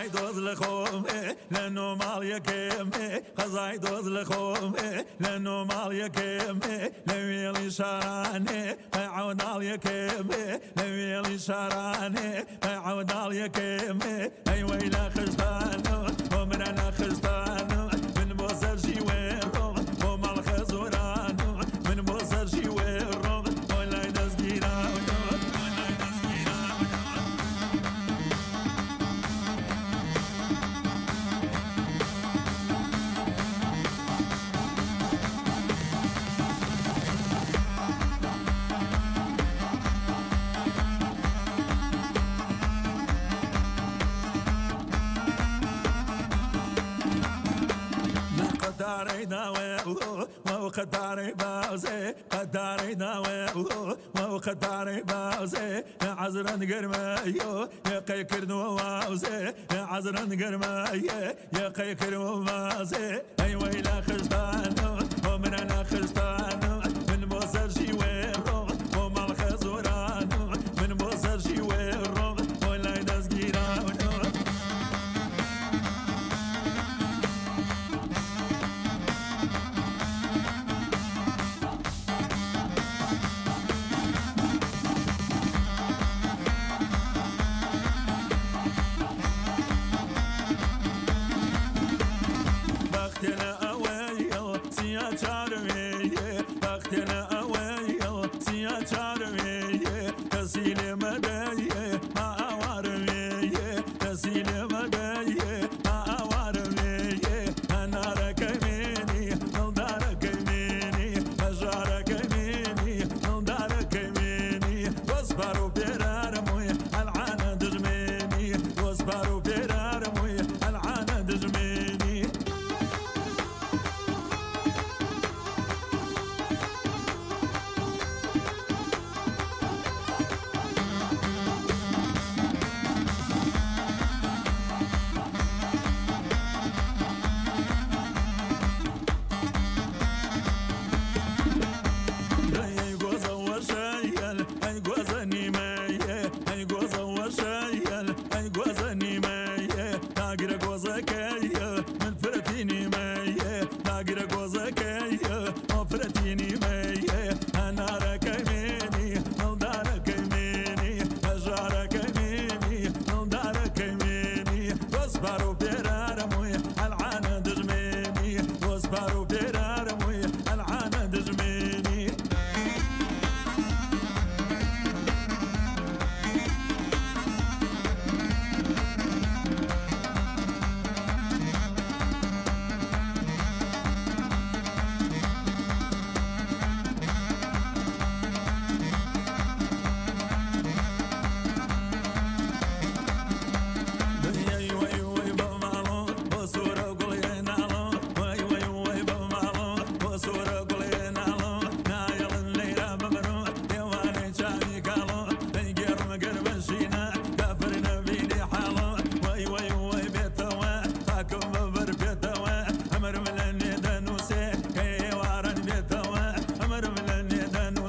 قضای دوز لخومه لنو مال یکمه قضای دوز لخومه لنو مال یکمه لویلی شرانه عودال یکمه لویلی شرانه عودال یکمه ای ویلا خشتانو ومرنا خشتانو من بوسر جیویرو ومال خزورانو من بوسر جیویرو ولای دزگیرانو قداري داوي وقداري باوزي قداري داوي وقداري باوزي عزران قرمايو يا قيكر واوزي عزران قرمايو يا قيكر واوزي اي ويلا خشتانو ومن انا خشتانو من بوسر جيويرو وما الخزورانو من بوسر جيويرو ولا يدزقيرانو بختنا أويل سيا شارمية بختنا أويل سيا شارمية تسيل مداية ما أوارمية تسيل مداية ما أوارمية أنا ركميني نلدار كميني أجار كميني نلدار كميني واصبروا بيرارموي العانة دجميني واصبروا بيرارموي العانة دجميني أي جوزني مايه أي جوزة وشايل أي جوزني مايه تاجر جوزة كايه من فرتيني مايه تاجر جوزة كايه وفرتيني مايه أنا ركميني نلدار كميني أجار كميني نلدار كميني واصبروا بيرارموي العانة دجميني واصبروا بيرارموي العانة دجميني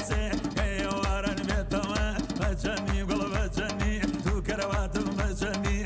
بچنی گل بچنی تو کروات بچنی